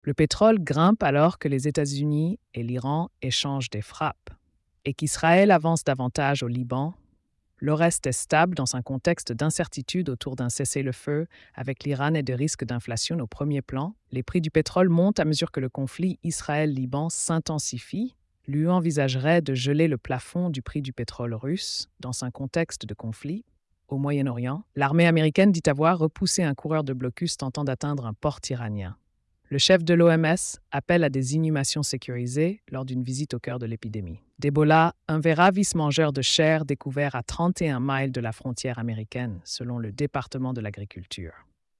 Le pétrole grimpe alors que les États-Unis et l'Iran échangent des frappes et qu'Israël avance davantage au Liban. Le reste est stable dans un contexte d'incertitude autour d'un cessez-le-feu, avec l'Iran et des risques d'inflation au premier plan. Les prix du pétrole montent à mesure que le conflit Israël-Liban s'intensifie. L'UE envisagerait de geler le plafond du prix du pétrole russe dans un contexte de conflit. Au Moyen-Orient, l'armée américaine dit avoir repoussé un coureur de blocus tentant d'atteindre un port iranien. Le chef de l'OMS appelle à des inhumations sécurisées lors d'une visite au cœur de l'épidémie. D'Ebola, un ver mangeur de chair découvert à 31 miles de la frontière américaine, selon le département de l'agriculture.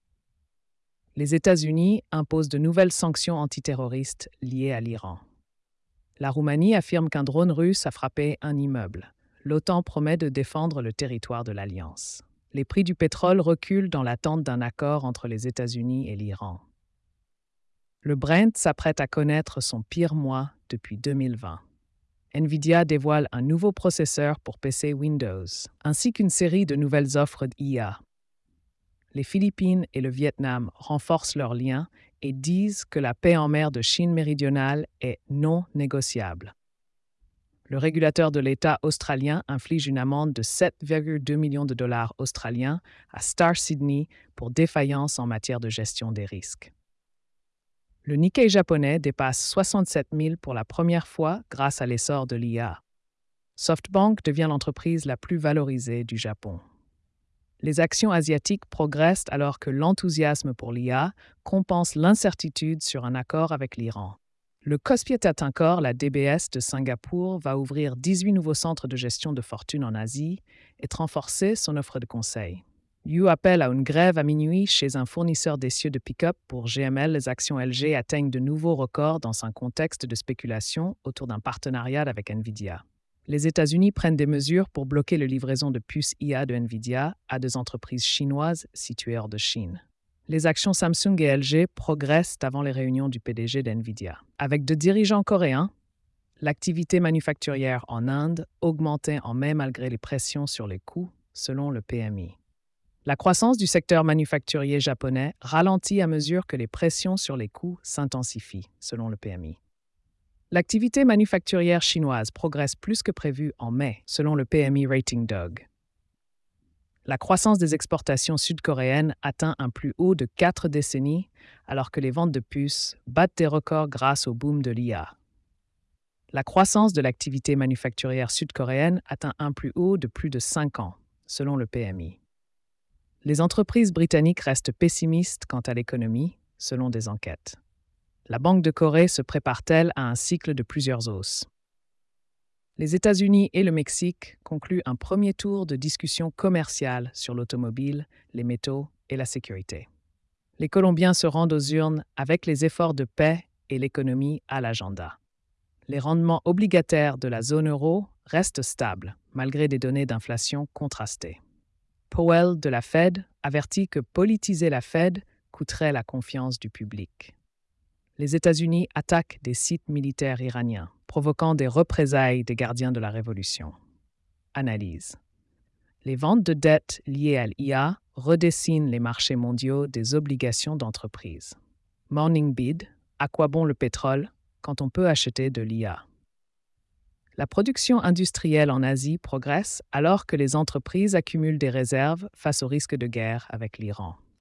Les États-Unis imposent de nouvelles sanctions antiterroristes liées à l'Iran. La Roumanie affirme qu'un drone russe a frappé un immeuble. L'OTAN promet de défendre le territoire de l'Alliance. Les prix du pétrole reculent dans l'attente d'un accord entre les États-Unis et l'Iran. Le Brent s'apprête à connaître son pire mois depuis 2020. NVIDIA dévoile un nouveau processeur pour PC Windows, ainsi qu'une série de nouvelles offres d'IA. Les Philippines et le Vietnam renforcent leurs liens et disent que la paix en mer de Chine méridionale est non négociable. Le régulateur de l'État australien inflige une amende de 7,2 millions de dollars australiens à Star Sydney pour défaillance en matière de gestion des risques. Le Nikkei japonais dépasse 67 000 pour la première fois grâce à l'essor de l'IA. SoftBank devient l'entreprise la plus valorisée du Japon. Les actions asiatiques progressent alors que l'enthousiasme pour l'IA compense l'incertitude sur un accord avec l'Iran. Le Kospi Tatankor, la DBS de Singapour, va ouvrir 18 nouveaux centres de gestion de fortune en Asie et renforcer son offre de conseil. You appelle à une grève à minuit chez un fournisseur d'essieux de pick-up pour GML. Les actions LG atteignent de nouveaux records dans un contexte de spéculation autour d'un partenariat avec NVIDIA. Les États-Unis prennent des mesures pour bloquer la livraison de puces IA de NVIDIA à des entreprises chinoises situées hors de Chine. Les actions Samsung et LG progressent avant les réunions du PDG d'NVIDIA. Avec deux dirigeants coréens, l'activité manufacturière en Inde augmentait en mai malgré les pressions sur les coûts, selon le PMI. La croissance du secteur manufacturier japonais ralentit à mesure que les pressions sur les coûts s'intensifient, selon le PMI. L'activité manufacturière chinoise progresse plus que prévu en mai, selon le PMI Rating Dog. La croissance des exportations sud-coréennes atteint un plus haut de 4 décennies, alors que les ventes de puces battent des records grâce au boom de l'IA. La croissance de l'activité manufacturière sud-coréenne atteint un plus haut de plus de 5 ans, selon le PMI. Les entreprises britanniques restent pessimistes quant à l'économie, selon des enquêtes. La Banque de Corée se prépare-t-elle à un cycle de plusieurs hausses? Les États-Unis et le Mexique concluent un premier tour de discussion commerciale sur l'automobile, les métaux et la sécurité. Les Colombiens se rendent aux urnes avec les efforts de paix et l'économie à l'agenda. Les rendements obligataires de la zone euro restent stables, malgré des données d'inflation contrastées. Powell de la Fed avertit que politiser la Fed coûterait la confiance du public. Les États-Unis attaquent des sites militaires iraniens, provoquant des représailles des gardiens de la Révolution. Analyse. Les ventes de dettes liées à l'IA redessinent les marchés mondiaux des obligations d'entreprise. Morning Bid, à quoi bon le pétrole quand on peut acheter de l'IA? La production industrielle en Asie progresse alors que les entreprises accumulent des réserves face au risque de guerre avec l'Iran.